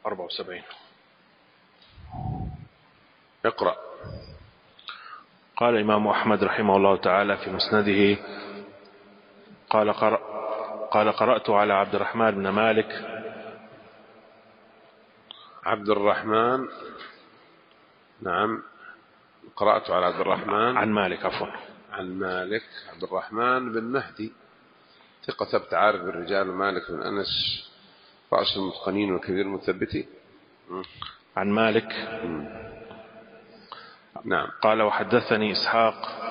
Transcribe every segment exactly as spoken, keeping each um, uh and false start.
أربعة وسبعين. اقرأ. قال الإمام أحمد رحمه الله تعالى في مسنده قال قرأ قال قرأت على عبد الرحمن بن مالك. عبد الرحمن، نعم، قرأت على عبد الرحمن عن مالك عفوا عن مالك. عبد الرحمن بن مهدي ثقة ثبت عارف بالرجال، مالك بن أنس رأس المتقنين والكبير المثبتين. عن مالك نعم. قال وحدثني إسحاق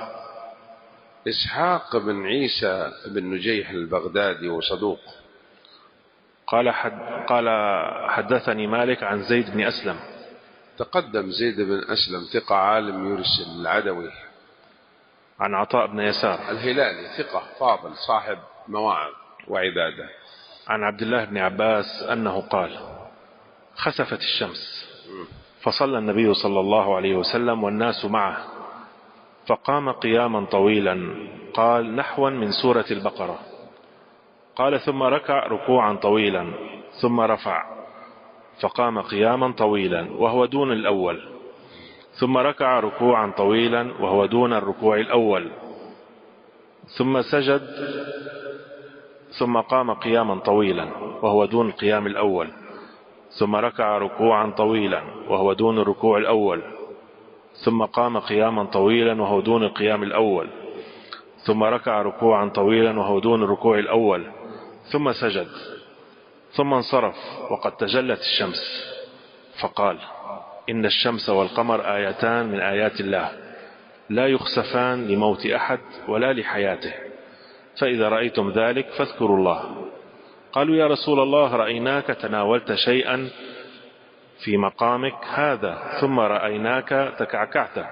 إسحاق بن عيسى بن نجيح البغدادي وصدوق. قال حد قال حدثني مالك عن زيد بن أسلم. تقدم زيد بن أسلم ثقة عالم يرسل العدوي. عن عطاء بن يسار الهلالي ثقة فاضل صاحب مواعظ وعبادة. عن عبد الله بن عباس أنه قال خسفت الشمس فصلى النبي صلى الله عليه وسلم والناس معه فقام قياما طويلا قال نحوا من سورة البقرة. قال ثم ركع ركوعا طويلا ثم رفع فقام قياما طويلا وهو دون الأول ثم ركع ركوعا طويلا وهو دون الركوع الأول ثم سجد ثم قام قياما طويلا وهو دون القيام الأول ثم ركع ركوعا طويلا وهو دون الركوع الأول ثم قام قياما طويلا وهو دون القيام الأول ثم ركع ركوعا طويلا وهو دون الركوع الأول ثم سجد ثم انصرف وقد تجلت الشمس فقال إن الشمس والقمر آيتان من آيات الله لا يخسفان لموت أحد ولا لحياته فإذا رأيتم ذلك فاذكروا الله. قالوا يا رسول الله رأيناك تناولت شيئا في مقامك هذا ثم رأيناك تكعكعت.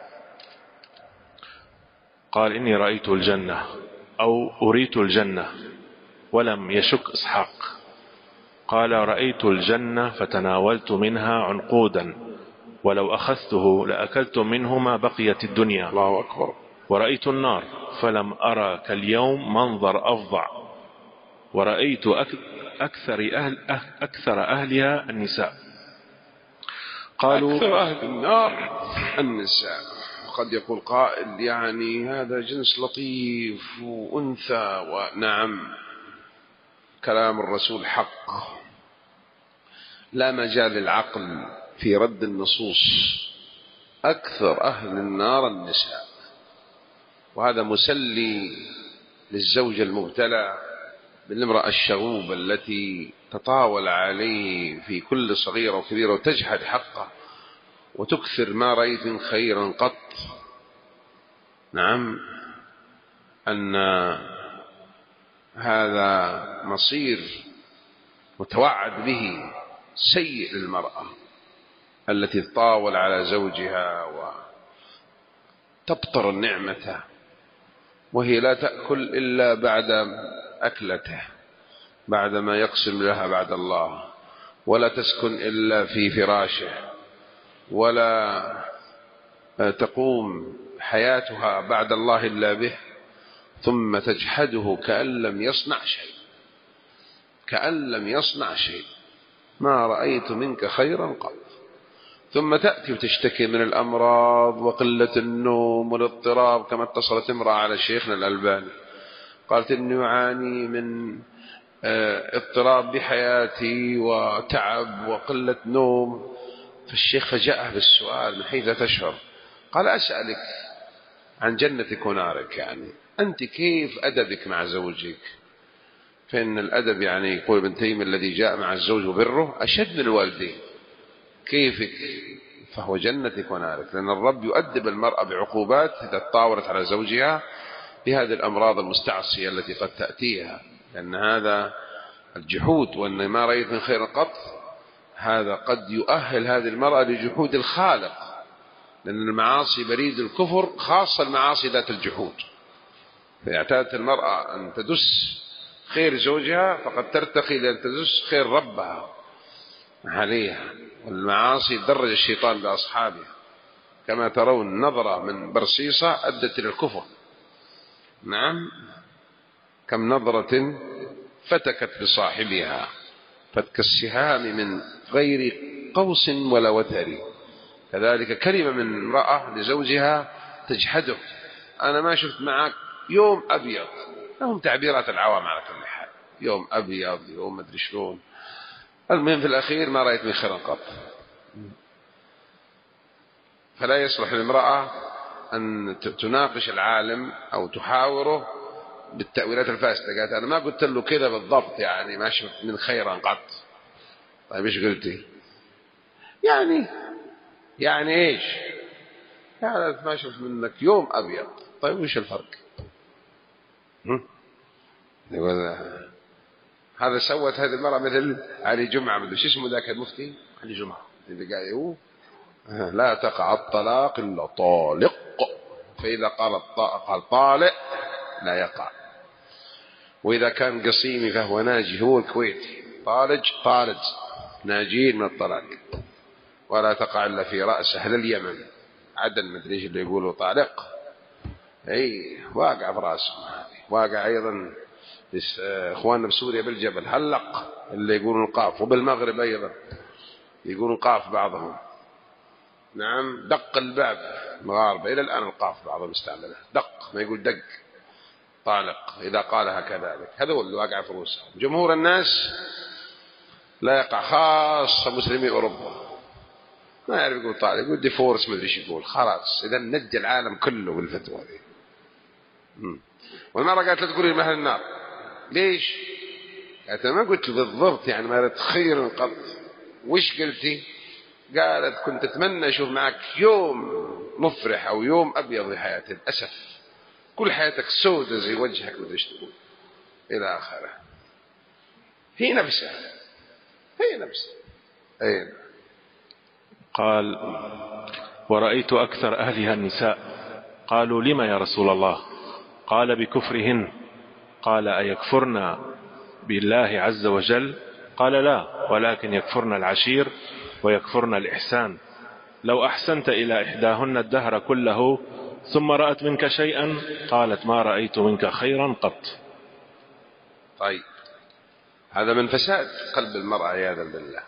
قال إني رأيت الجنة أو أريت الجنة ولم يشك إسحاق. قال رأيت الجنة فتناولت منها عنقودا ولو أخذته لأكلت منه ما بقيت الدنيا. الله أكبر. ورأيت النار فلم أرى كاليوم منظر أفظع ورأيت أكثر, أهل أكثر أهلها النساء. قالوا أكثر أهل النار النساء. وقد يقول قائل يعني هذا جنس لطيف وأنثى، ونعم كلام الرسول حق، لا مجال للعقل في رد النصوص. أكثر أهل النار النساء، وهذا مسلي للزوج المبتلى بالامرأة الشغوبة التي تطاول عليه في كل صغيرة وكبيرة وتجحد حقه وتكثر ما رأيت خيرا قط. نعم، أن هذا مصير متوعد به سيء للمرأة التي تطاول على زوجها وتبطر النعمة وهي لا تأكل إلا بعد أكلته، بعدما يقسم لها بعد الله، ولا تسكن إلا في فراشه، ولا تقوم حياتها بعد الله إلا به، ثم تجحده كأن لم يصنع شيء، كأن لم يصنع شيء، ما رأيت منك خيرا قط. ثم تأتي وتشتكي من الأمراض وقلة النوم والاضطراب، كما اتصلت امرأة على شيخنا الألباني قالت إني أعاني من اضطراب بحياتي وتعب وقلة نوم. فالشيخ فجأه بالسؤال من حيث تشعر؟ قال أسألك عن جنتك ونارك، يعني أنت كيف أدبك مع زوجك؟ فإن الأدب يعني يقول ابن تيمية الذي جاء مع الزوج وبره أشد من الوالدين. كيفك؟ فهو جنتك ونارك، لأن الرب يؤدب المرأة بعقوبات إذا تطاولت على زوجها بهذه الأمراض المستعصية التي قد تأتيها، لأن هذا الجحود وأن ما رأيت من خير قط هذا قد يؤهل هذه المرأة لجحود الخالق، لأن المعاصي بريد الكفر، خاصة المعاصي ذات الجحود. فاعتادت المرأة أن تدس خير زوجها فقد ترتقي لأن تدس خير ربها عليها. والمعاصي درج الشيطان بأصحابها، كما ترون نظرة من برصيصة أدت إلى الكفر. نعم، كم نظرة فتكت بصاحبها. فكالسهام من غير قوس ولا وتر. كذلك كلمة من امرأة لزوجها تجحده، أنا ما شفت معك يوم أبيض، لهم تعبيرات العوام على كل حال، يوم أبيض، يوم مدري شلون، المهم في الأخير ما رأيت من خير قط. فلا يصلح للمرأة أن تناقش العالم أو تحاوره بالتأويلات الفاسدة. قالت أنا ما قلت له كذا بالضبط، يعني ما شفت من خيرا قط. طيب إيش قلتي؟ يعني يعني إيش؟ يعني ما شفت منك يوم أبيض. طيب وإيش الفرق؟ يقول هذا سوت هذه المرأة مثل علي جمعة، بدو شو اسمه ذاك المفتي علي جمعة اللي قال يو لا تقع الطلاق إلا طالق، فإذا قال قال طالق لا يقع، وإذا كان قصيمي فهو ناجي، هو الكويتي طالج طالج ناجين من الطلاق، ولا تقع إلا في رأس أهل اليمن عدن مدري ايش اللي يقولوا طالق، اي واقع في راسهم هذه. واقع أيضا إخواننا بسوريا بالجبل هلق اللي يقولون قاف، وبالمغرب أيضا يقولون قاف بعضهم. نعم دق الباب مغاربة إلى الآن القاف بعضهم استعمله، دق ما يقول دق، طالق إذا قالها كذلك. هذا هو اللي واقع في روسهم. جمهور الناس لا يقع، خاصة مسلمي أوروبا ما يعرف يقول طالق، يقول ديفورس ما ادري ايش يقول، خلاص إذا نجى العالم كله بالفتوى دي. والمرة قالت لا تقولي المهل النار، ليش؟ قالت ما قلت بالضبط يعني ما رأيت خير قط. وش قلتي؟ قالت كنت أتمنى أشوف معك يوم مفرح أو يوم أبيض في حياتي، للأسف كل حياتك سودة زي وجهك مدري تقول إلى آخره. هي نفسها هي نفسها أين. قال ورأيت أكثر أهلها النساء. قالوا لما يا رسول الله؟ قال بكفرهن. قال أيكفرن بالله عز وجل؟ قال لا، ولكن يكفرن العشير ويكفرن الإحسان. لو أحسنت إلى إحداهن الدهر كله ثم رأت منك شيئا قالت ما رأيت منك خيرا قط. طيب هذا من فساد قلب المرأة عياذا بالله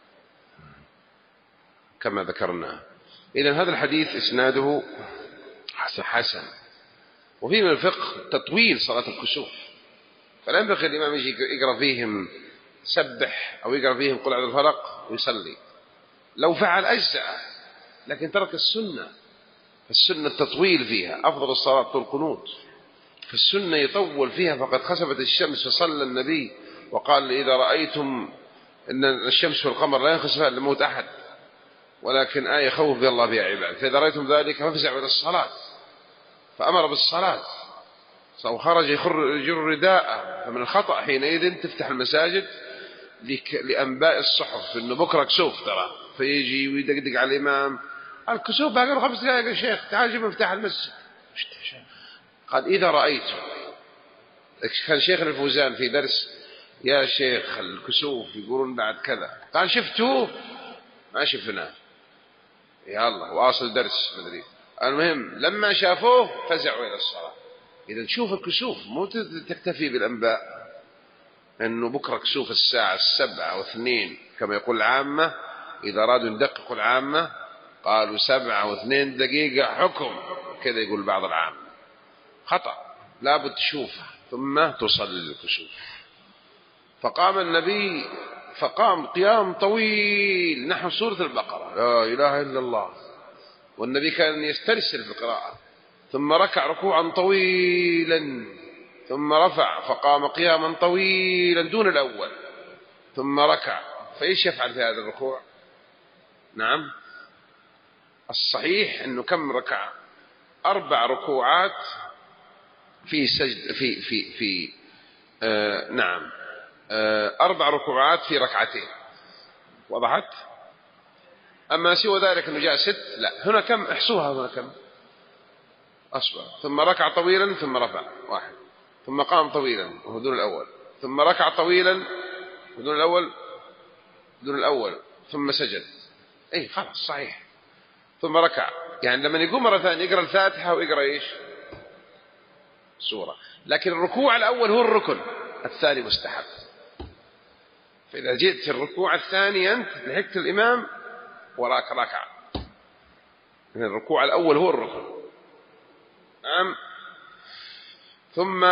كما ذكرنا. إذن هذا الحديث إسناده حسن حسن. وفيه من الفقه تطويل صلاة الكسوف، فلا ينبغي الإمام يجي يقرأ فيهم سبح أو يقرأ فيهم قل أعوذ بالفلق ويصلي، لو فعل أجزأ، لكن ترك السنة. فالسنة التطويل فيها، أفضل الصلاة طول القنوت، فالسنة يطول فيها. فقد خسفت الشمس فصلى النبي وقال إذا رأيتم أن الشمس والقمر لا ينخسفان لموت أحد، ولكن آية خوف بالله بها عباد، فإذا رأيتم ذلك فافزعوا إلى الصلاة، فأمر بالصلاة. وخرج يجر رداءه. فمن الخطأ حينئذ تفتح المساجد لأنباء الصحف إنه بكرة كسوف ترى، فيجي ويدقدق على الإمام الكسوف باقي خمس دقائق يا شيخ تعال جيب مفتاح المسجد. قال إذا رأيتم. كان شيخ الفوزان في درس يا شيخ الكسوف يقولون بعد كذا، قال شفتوه؟ ما شفناه. يا الله واصل درس مدري. المهم لما شافوه فزعوا إلى الصلاة. إذا تشوف الكسوف مو تكتفي بالأنباء أنه بكرة كسوف الساعة السبعة واثنين كما يقول العامة، إذا أرادوا يدققوا العامة قالوا سبعة واثنين دقيقة حكم كذا يقول بعض العامة، خطأ، لابد تشوفها ثم تصلي الكسوف. فقام النبي فقام قيام طويل نحو سورة البقرة، لا إله إلا الله، والنبي كان يسترسل في القراءة، ثم ركع ركوعا طويلا ثم رفع فقام قياما طويلا دون الأول ثم ركع. فإيش يفعل في هذا الركوع؟ نعم الصحيح أنه كم ركع؟ أربع ركوعات في سجد في في في آه نعم آه أربع ركوعات في ركعتين، وضحت؟ أما سوى ذلك أنه جاء ست لا، هنا كم احصوها، هنا كم أصبر. ثم ركع طويلا ثم رفع واحد، ثم قام طويلا وهو دون الأول، ثم ركع طويلا ودون الأول دون الأول ثم سجد. أي خلاص صحيح. ثم ركع، يعني لما يقوم مرة ثانية يقرأ الفاتحة ويقرأ إيش؟ سورة. لكن الركوع الأول هو الركن، الثاني مستحب. فإذا جئت في الركوع الثاني أنت لحقت الإمام وراك ركعة، الركوع الأول هو الركن. نعم. ثم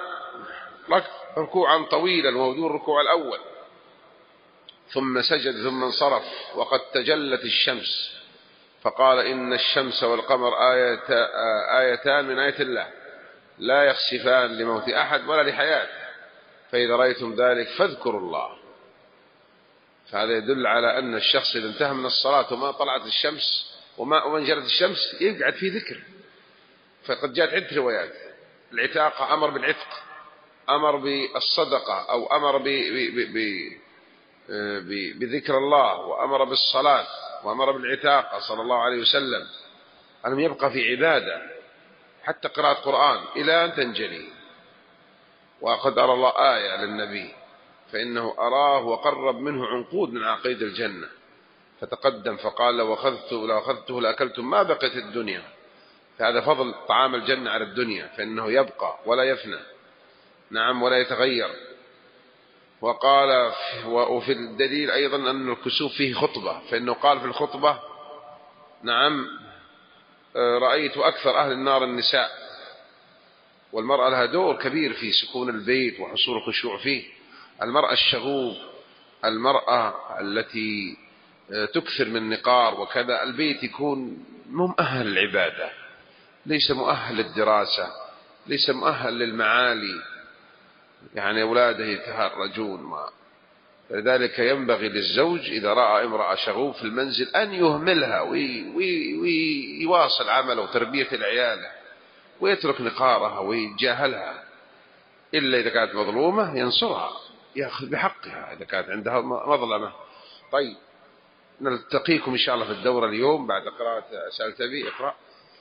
ركوعا طويلا وهو الركوع الأول، ثم سجد ثم انصرف وقد تجلت الشمس، فقال إن الشمس والقمر آيات آيتان من آيات الله لا يخسفان لموت أحد ولا لحياته، فإذا رأيتم ذلك فاذكروا الله. فهذا يدل على أن الشخص إذا انتهى من الصلاة وما طلعت الشمس وما وانجلت الشمس يقعد في ذكر. فقد جاءت عدة روايات، العتاقة أمر بالعتق، أمر بالصدقة، أو أمر ب ب ب بذكر الله، وأمر بالصلاة، وأمر بالعتاقة صلى الله عليه وسلم. ألم يبقى في عبادة حتى قراءة قرآن إلى أن تنجلي. وقد أرى الله آية للنبي فإنه أراه وقرب منه عنقود من عقيد الجنة، فتقدم فقال لو أخذته لو أخذته لأكلتم ما بقيت الدنيا. فهذا فضل طعام الجنة على الدنيا، فإنه يبقى ولا يفنى. نعم، ولا يتغير. وقال وفي الدليل أيضا أن الكسوف فيه خطبة، فإنه قال في الخطبة نعم رأيت أكثر أهل النار النساء، والمرأة لها دور كبير في سكون البيت وحصول الخشوع فيه. المرأة الشغوب، المرأة التي تكثر من النقار وكذا، البيت يكون مو مؤهل للعبادة، ليس مؤهل للدراسة، ليس مؤهل للمعالي، يعني أولاده يتهرجون. ما لذلك ينبغي للزوج إذا رأى امرأة شغوب في المنزل أن يهملها ويواصل وي وي عمله وتربية العيال، ويترك نقارها ويتجاهلها، إلا إذا كانت مظلومة ينصرها، يأخذ بحقها إذا كانت عندها مظلمة. طيب، نلتقيكم إن شاء الله في الدورة اليوم بعد قراءة سألت بي. اقرأ.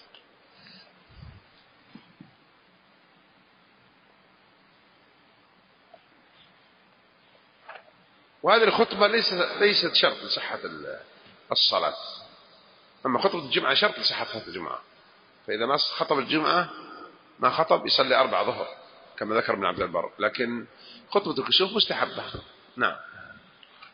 وهذه الخطبة ليست ليست شرط لصحة الصلاة، أما خطبة الجمعة شرط لصحة صلاة الجمعة. فإذا ما خطب الجمعة ما خطب يصلي أربع ظهر كما ذكر ابن عبد البر، لكن خطبة الكسوف مستحبة. نعم.